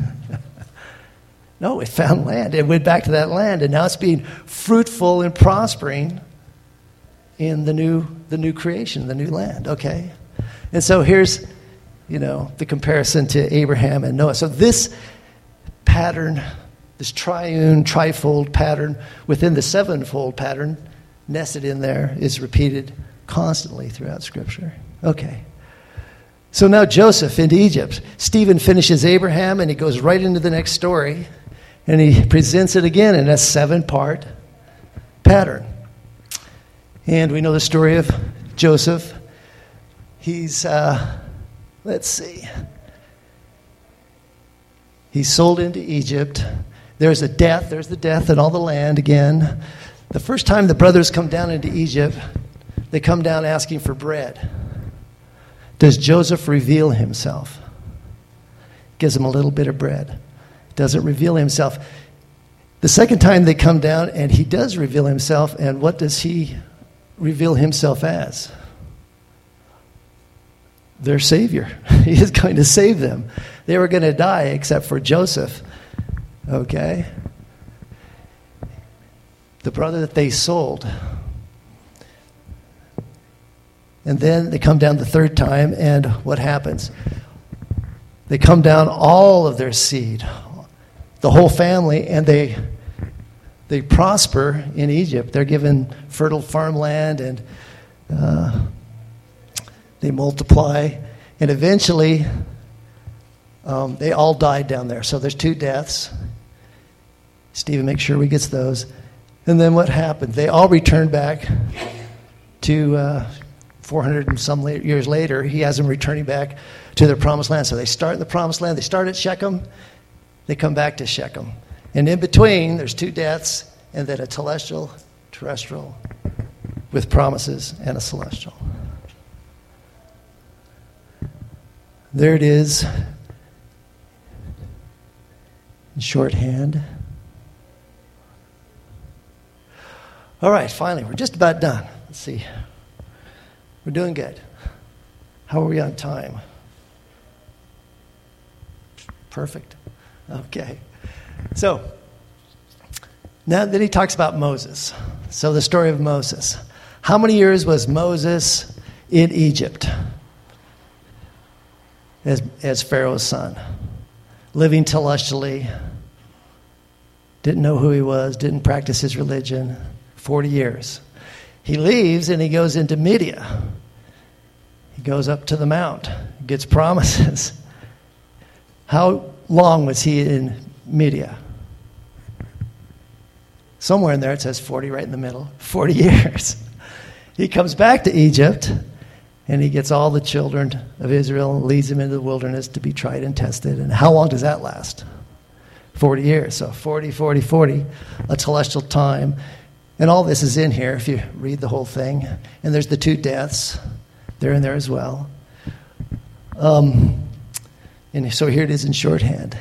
No, it found land. It went back to that land, and now it's being fruitful and prospering in the new the new creation, the new land, okay? And so here's, you know, the comparison to Abraham and Noah. So this pattern, this triune, trifold pattern within the sevenfold pattern nested in there is repeated constantly throughout Scripture. Okay. So now Joseph into Egypt. Stephen finishes Abraham, and he goes right into the next story, and he presents it again in a seven-part pattern. And we know the story of Joseph. He's, uh, let's see, he's sold into Egypt. There's a death. There's the death and all the land again. The first time the brothers come down into Egypt, they come down asking for bread. Does Joseph reveal himself? Gives them a little bit of bread. Doesn't reveal himself. The second time they come down, and he does reveal himself, and what does he reveal himself as? Their Savior. He is going to save them. They were going to die except for Joseph. Okay? The brother that they sold. And then they come down the third time, and what happens? They come down, all of their seed, the whole family, and they they prosper in Egypt. They're given fertile farmland, and uh, they multiply. And eventually, um, they all died down there. So there's two deaths. Stephen makes sure he gets those. And then what happened? They all returned back to... Uh, four hundred and some years later, he has them returning back to their promised land. So they start in the promised land. They start at Shechem. They come back to Shechem. And in between, there's two deaths, and then a telestial, terrestrial, with promises, and a celestial. There it is in shorthand. All right, finally, we're just about done. Let's see. We're doing good. How are we on time? Perfect. Okay. So, now then he talks about Moses. So the story of Moses. How many years was Moses in Egypt as, as Pharaoh's son? Living celestially, didn't know who he was, didn't practice his religion. forty years. He leaves and he goes into Midian. He goes up to the mount, gets promises. How long was he in Midian? Somewhere in there it says forty, right in the middle. forty years. He comes back to Egypt, and he gets all the children of Israel and leads them into the wilderness to be tried and tested. And how long does that last? forty years. So forty, forty, forty, a celestial time. And all this is in here if you read the whole thing. And there's the two deaths. They're in there as well. Um, and so here it is in shorthand.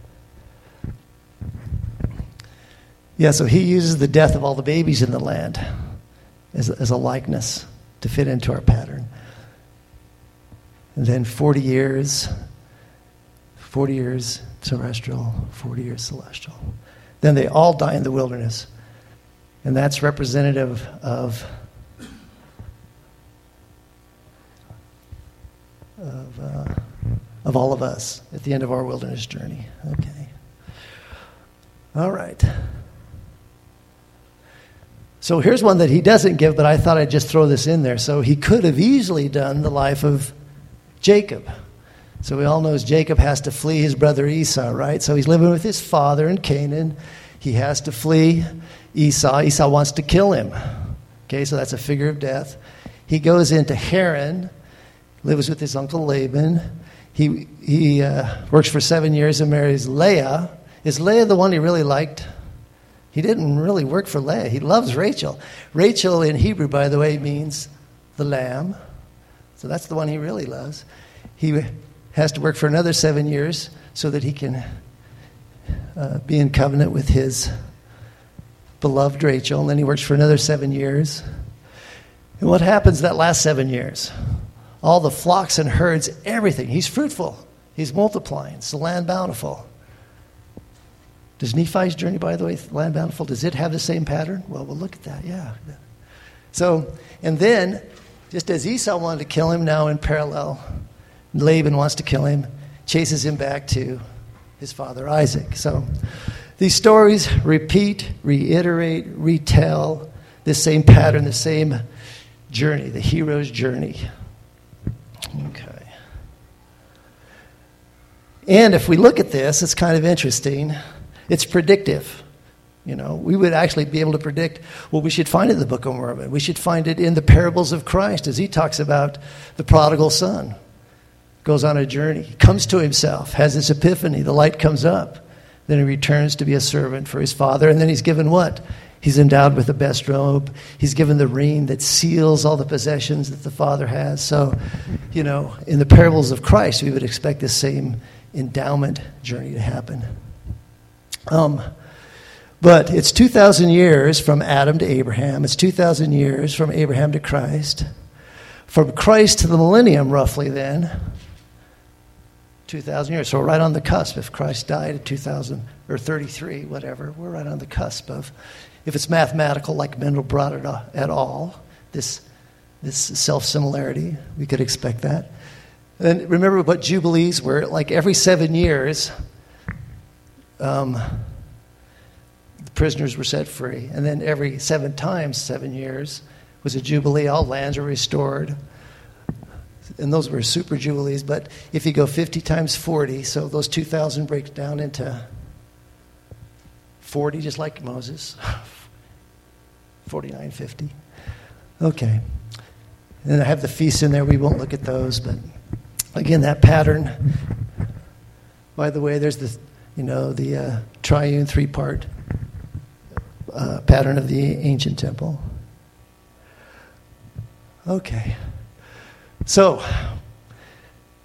Yeah, so he uses the death of all the babies in the land as, as a likeness to fit into our pattern. And then forty years, forty years terrestrial, forty years celestial. Then they all die in the wilderness. And that's representative of, of, uh, of all of us at the end of our wilderness journey. Okay. All right. So here's one that he doesn't give, but I thought I'd just throw this in there. So he could have easily done the life of Jacob. So we all know Jacob has to flee his brother Esau, right? So he's living with his father in Canaan. He has to flee Esau. Esau wants to kill him. Okay, so that's a figure of death. He goes into Haran, lives with his uncle Laban. He he uh, works for seven years and marries Leah. Is Leah the one he really liked? He didn't really work for Leah. He loves Rachel. Rachel in Hebrew, by the way, means the lamb. So that's the one he really loves. He has to work for another seven years so that he can uh, be in covenant with his beloved Rachel. And then he works for another seven years. And what happens that last seven years? All the flocks and herds, everything. He's fruitful. He's multiplying. It's the land bountiful. Does Nephi's journey, by the way, land bountiful, does it have the same pattern? Well, we'll look at that, yeah. So, and then, just as Esau wanted to kill him, now in parallel, Laban wants to kill him, chases him back to his father Isaac. So, these stories repeat, reiterate, retell this same pattern, the same journey, the hero's journey. Okay. And if we look at this, it's kind of interesting. It's predictive. You know, we would actually be able to predict what we should find in the Book of Mormon. We should find it in the parables of Christ as he talks about the prodigal son. Goes on a journey, comes to himself, has this epiphany, the light comes up. Then he returns to be a servant for his father. And then he's given what? He's endowed with the best robe. He's given the ring that seals all the possessions that the father has. So, you know, in the parables of Christ, we would expect the same endowment journey to happen. Um, but it's two thousand years from Adam to Abraham. It's two thousand years from Abraham to Christ. From Christ to the millennium, roughly then, two thousand years. So we're right on the cusp. If Christ died at two thousand or thirty-three, whatever, we're right on the cusp of, if it's mathematical, like Mendel brought it at all, this, this self-similarity, we could expect that. And remember what Jubilees were, like every seven years, Um, the prisoners were set free. And then every seven times seven years was a jubilee. All lands were restored. And those were super jubilees. But if you go fifty times forty, so those two thousand breaks down into forty, just like Moses. forty-nine fifty. Okay. And I have the feasts in there. We won't look at those. But again, that pattern. By the way, there's the... You know, the uh, triune three-part uh, pattern of the ancient temple. Okay. So,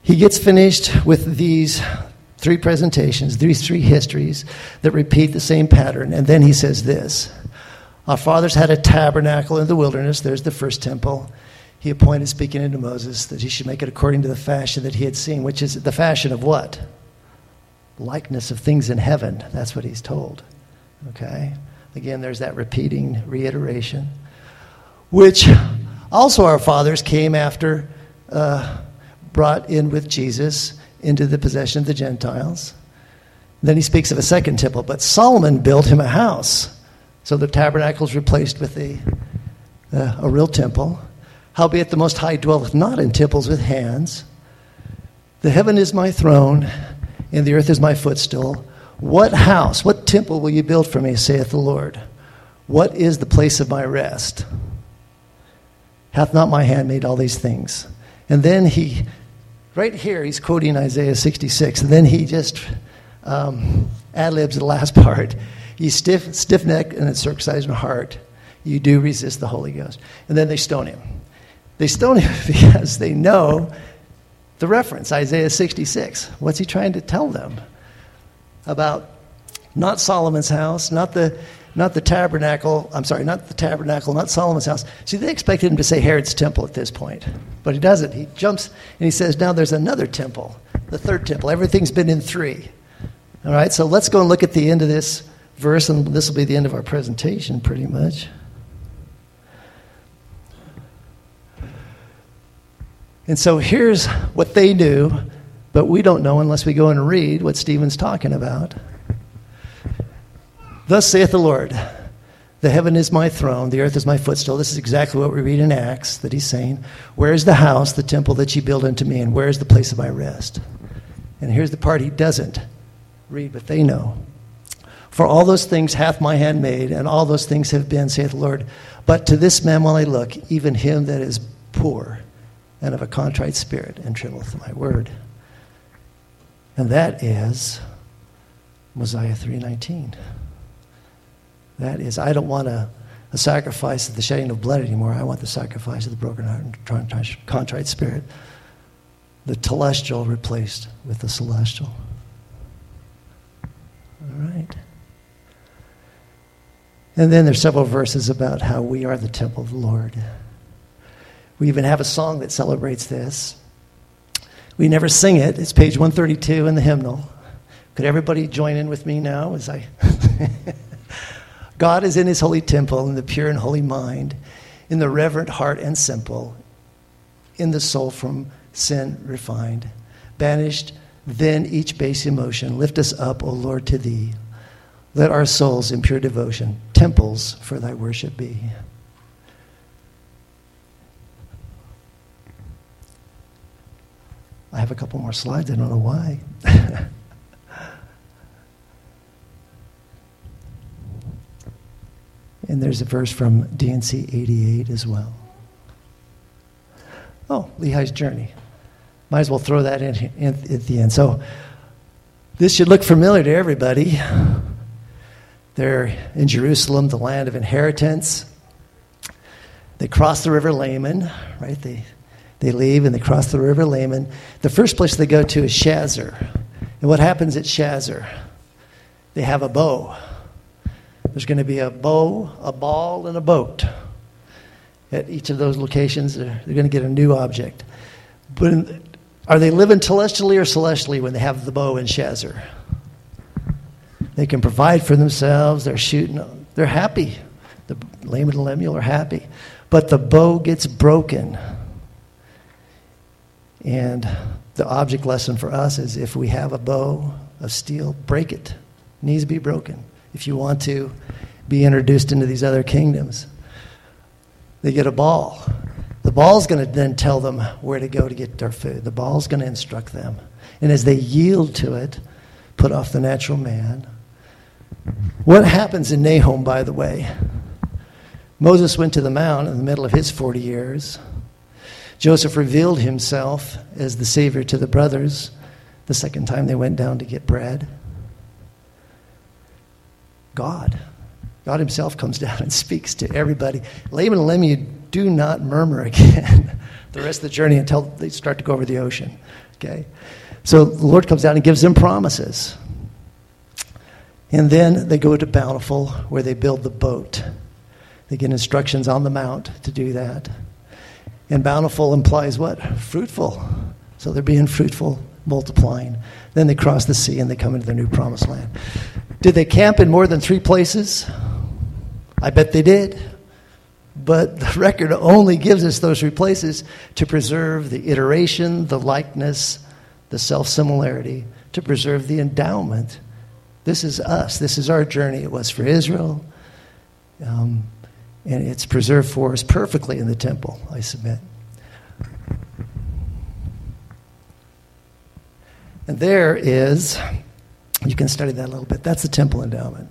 he gets finished with these three presentations, these three histories that repeat the same pattern, and then he says this. Our fathers had a tabernacle in the wilderness. There's the first temple. He appointed, speaking unto Moses, that he should make it according to the fashion that he had seen, which is the fashion of what? Likeness of things in heaven. That's what he's told. Okay? Again, there's that repeating reiteration, which also our fathers came after, uh, brought in with Jesus into the possession of the Gentiles. Then he speaks of a second temple, but Solomon built him a house. So the tabernacle is replaced with a, uh, a real temple. Howbeit the Most High dwelleth not in temples with hands. The heaven is my throne, and the earth is my footstool. What house, what temple will you build for me, saith the Lord? What is the place of my rest? Hath not my hand made all these things? And then he, right here, he's quoting Isaiah sixty-six, and then he just um, ad-libs the last part. You stiff, stiff-necked and uncircumcised in heart, you do resist the Holy Ghost. And then they stone him. They stone him because they know the reference, Isaiah sixty-six. What's he trying to tell them? About not Solomon's house, not the not the tabernacle, I'm sorry, not the tabernacle, not Solomon's house. See, they expected him to say Herod's temple at this point. But he doesn't. He jumps and he says, now there's another temple, the third temple. Everything's been in three. All right, so let's go and look at the end of this verse, and this will be the end of our presentation pretty much. And so here's what they knew, but we don't know unless we go and read what Stephen's talking about. Thus saith the Lord, the heaven is my throne, the earth is my footstool. This is exactly what we read in Acts that he's saying. Where is the house, the temple that ye build unto me, and where is the place of my rest? And here's the part he doesn't read, but they know. For all those things hath my hand made, and all those things have been, saith the Lord. But to this man will I look, even him that is poor, and of a contrite spirit, and trembleth at my word. And that is Mosiah three nineteen. That is, I don't want a, a sacrifice of the shedding of blood anymore. I want the sacrifice of the broken heart and contrite spirit. The telestial replaced with the celestial. All right. And then there's several verses about how we are the temple of the Lord. We even have a song that celebrates this. We never sing it. It's page one thirty-two in the hymnal. Could everybody join in with me now as I... God is in his holy temple, in the pure and holy mind, in the reverent heart and simple, in the soul from sin refined. Banished then each base emotion, lift us up, O Lord, to thee. Let our souls in pure devotion, temples for thy worship be. I have a couple more slides. I don't know why. And there's a verse from D and C eighty-eight as well. Oh, Lehi's journey. Might as well throw that in, in at the end. So this should look familiar to everybody. They're in Jerusalem, the land of inheritance. They cross the river Laman, right? They they leave and they cross the river Laman. The first place they go to is Shazar. And what happens at Shazar? They have a bow. There's going to be a bow, a ball, and a boat. At each of those locations, they're, they're going to get a new object. But in, are they living telestially or celestially when they have the bow in Shazar? They can provide for themselves. They're shooting. They're happy. The Laman and Lemuel are happy. But the bow gets broken. And the object lesson for us is if we have a bow of steel, break it. It needs to be broken. If you want to be introduced into these other kingdoms, they get a ball. The ball's going to then tell them where to go to get their food. The ball's going to instruct them. And as they yield to it, put off the natural man. What happens in Nahum, by the way? Moses went to the mount in the middle of his forty years. Joseph revealed himself as the Savior to the brothers the second time they went down to get bread. God. God himself comes down and speaks to everybody. Laman and Lemuel do not murmur again the rest of the journey until they start to go over the ocean. Okay? So the Lord comes down and gives them promises. And then they go to Bountiful, where they build the boat. They get instructions on the mount to do that. And Bountiful implies what? Fruitful. So they're being fruitful, multiplying. Then they cross the sea and they come into their new promised land. Did they camp in more than three places? I bet they did. But the record only gives us those three places to preserve the iteration, the likeness, the self-similarity, to preserve the endowment. This is us. This is our journey. It was for Israel. Um, and it's preserved for us perfectly in the temple, I submit. And there is, you can study that a little bit. That's the temple endowment.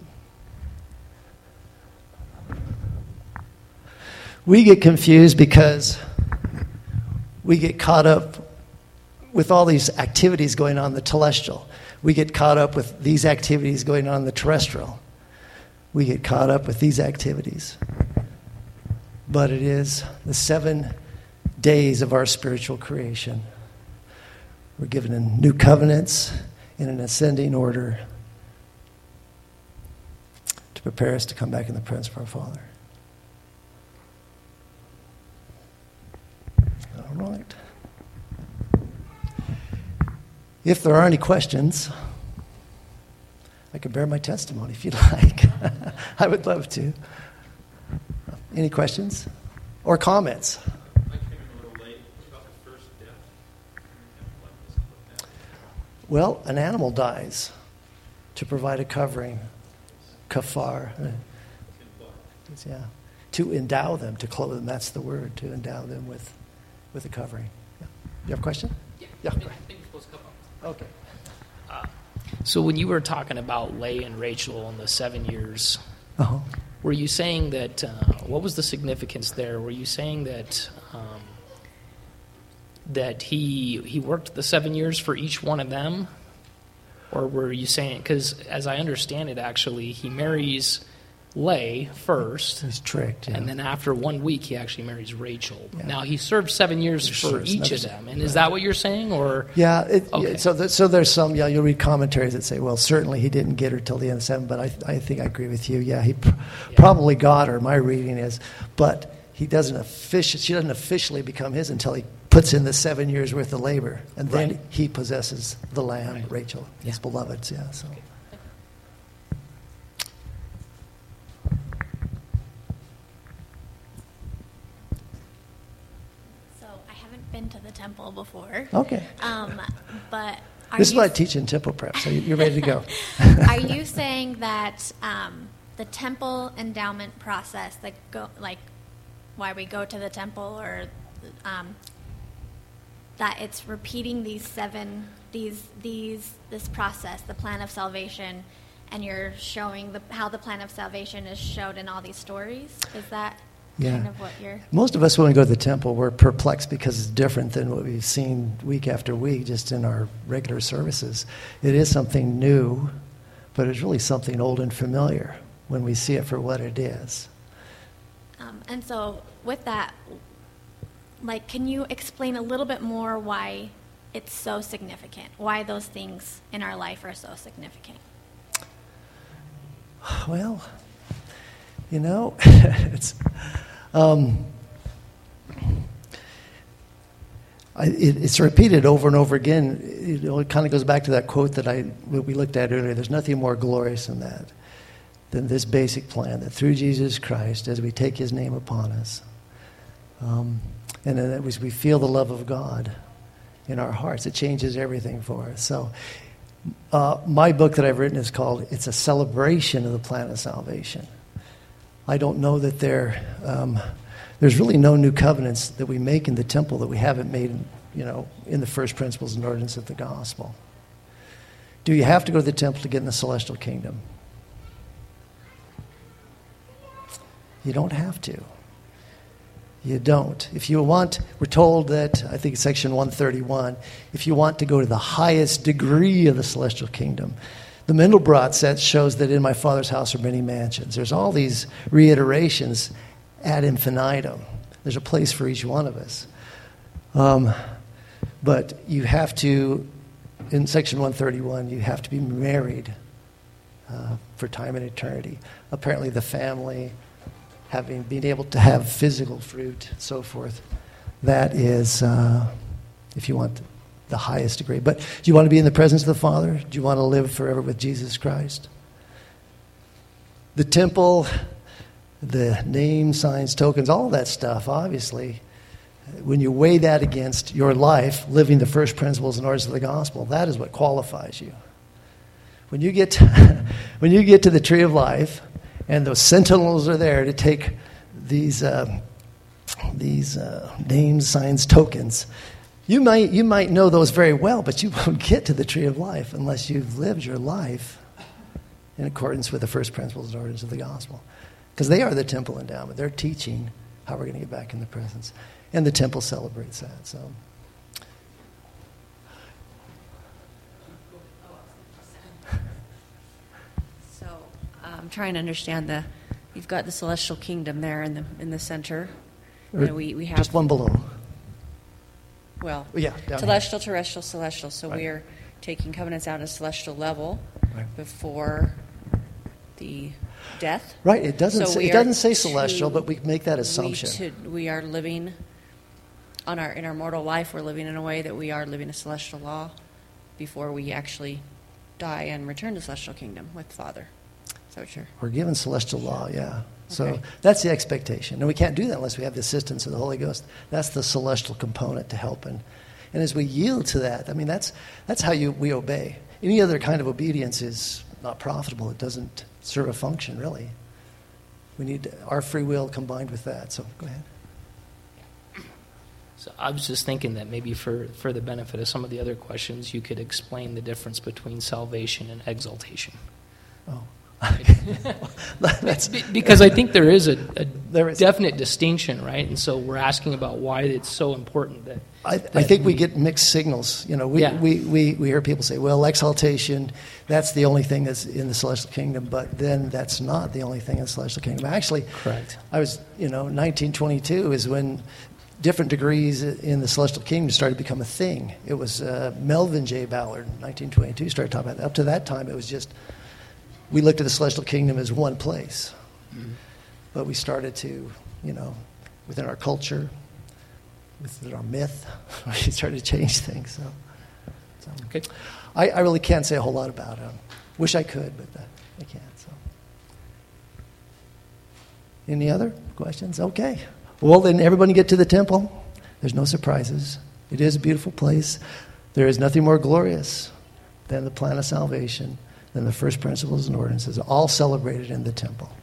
We get confused because we get caught up with all these activities going on in the telestial. We get caught up with these activities going on in the terrestrial. We get caught up with these activities. But it is the seven days of our spiritual creation. We're given in new covenants in an ascending order to prepare us to come back in the presence of our Father. All right. If there are any questions, I can bear my testimony if you'd like. I would love to. Any questions or comments? I came in a little late. What about the first death? Well, an animal dies to provide a covering. Kafar. Yeah. To endow them, to clothe them. That's the word, to endow them with, with a covering. Yeah. You have a question? Yeah. Yeah. I think, I think we're supposed to come up. Okay. Uh, so when you were talking about Leah and Rachel and the seven years, Uh-huh. were you saying that, uh, what was the significance there? Were you saying that um, that he he worked the seven years for each one of them? Or were you saying, because as I understand it, actually, he marries Leah first, He's tricked. Yeah. and then after one week, he actually marries Rachel. Yeah. Now, he served seven years He for serves each another of se- them. And is that what you're saying? Or Yeah, it, Okay. yeah, so th- so there's some, yeah, you'll read commentaries that say, well, certainly he didn't get her till the end of seven, but I I think I agree with you. Yeah, he pr- Yeah. probably got her, my reading is, but he doesn't officially, she doesn't officially become his until he puts in the seven years worth of labor, and then Right. he possesses the land, Right. Rachel, his Yeah. beloveds, yeah, so. Okay. So I haven't been to the temple before. Okay. Um, but are This is you, what I teach in temple prep, so you- you're ready to go. are you saying that um, the temple endowment process, that go like why we go to the temple, or um, that it's repeating these seven these these this process, the plan of salvation, and you're showing the, how the plan of salvation is showed in all these stories? Is that Yeah. kind of what you're? Most of us, when we go to the temple, we're perplexed because it's different than what we've seen week after week just in our regular services. It is something new, but it's really something old and familiar when we see it for what it is. Um, and so, with that, like, can you explain a little bit more why it's so significant? Why those things in our life are so significant? Well, you know, it's um, I, it, it's repeated over and over again. It, it kind of goes back to that quote that I that we looked at earlier. There's nothing more glorious than that, than this basic plan that through Jesus Christ, as we take His name upon us, um, and then as we feel the love of God in our hearts, it changes everything for us. So. Uh, my book that I've written is called It's a Celebration of the Plan of Salvation. I don't know that there, um, there's really no new covenants that we make in the temple that we haven't made, you know, in the first principles and ordinance of the gospel. Do you have to go to the temple to get in the celestial kingdom? You don't have to. You don't. If you want, we're told that, I think it's section one thirty-one, if you want to go to the highest degree of the celestial kingdom, the Mandelbrot set shows that in my Father's house are many mansions. There's all these reiterations ad infinitum. There's a place for each one of us. Um, But you have to, in Section one thirty-one, you have to be married uh, for time and eternity. Apparently the family, having been able to have physical fruit and so forth, that is, uh, if you want the highest degree. But do you want to be in the presence of the Father? Do you want to live forever with Jesus Christ? The temple, the name, signs, tokens, all that stuff, obviously, when you weigh that against your life, living the first principles and orders of the gospel, that is what qualifies you. When you get to, when you get to the tree of life, and those sentinels are there to take these uh, these uh, names, signs, tokens, you might you might know those very well, but you won't get to the tree of life unless you've lived your life in accordance with the first principles and orders of the gospel. Because they are the temple endowment. They're teaching how we're going to get back in the presence. And the temple celebrates that. So, so I'm trying to understand the. You've got the celestial kingdom there in the in the center. And we, we have just one below. Well, yeah, down celestial, here. terrestrial, celestial. So right. we are taking covenants out at a celestial level right. before the death. Right. It doesn't. So say, it doesn't say celestial, but we make that assumption. We, to, we are living on our in our mortal life. We're living in a way that we are living a celestial law before we actually die and return to the celestial kingdom with the Father. Is that what you're? We're given celestial law. Yeah. So okay. That's the expectation. And we can't do that unless we have the assistance of the Holy Ghost. That's the celestial component to help. And, and as we yield to that, I mean, that's, that's how you, we obey. Any other kind of obedience is not profitable. It doesn't serve a function, really. We need our free will combined with that. So go ahead. So I was just thinking that maybe for, for the benefit of some of the other questions, you could explain the difference between salvation and exaltation. Oh. That's, because I think there is a, a there is. definite distinction, right? And so we're asking about why it's so important that. I, that I think we, we get mixed signals. You know, we, yeah. we, we, we hear people say, well, exaltation, that's the only thing that's in the celestial kingdom, but then that's not the only thing in the celestial kingdom. Actually, correct. I was, you know, nineteen twenty-two is when different degrees in the celestial kingdom started to become a thing. It was uh, Melvin J. Ballard in nineteen twenty-two started talking about that. Up to that time, it was just, we looked at the celestial kingdom as one place. Mm-hmm. But we started to, you know, within our culture, within our myth, we started to change things. So, so. Okay. I, I really can't say a whole lot about it. Wish I could, but uh, I can't. So. Any other questions? Okay. Well, then everybody get to the temple. There's no surprises. It is a beautiful place. There is nothing more glorious than the plan of salvation, than the first principles and ordinances, all celebrated in the temple.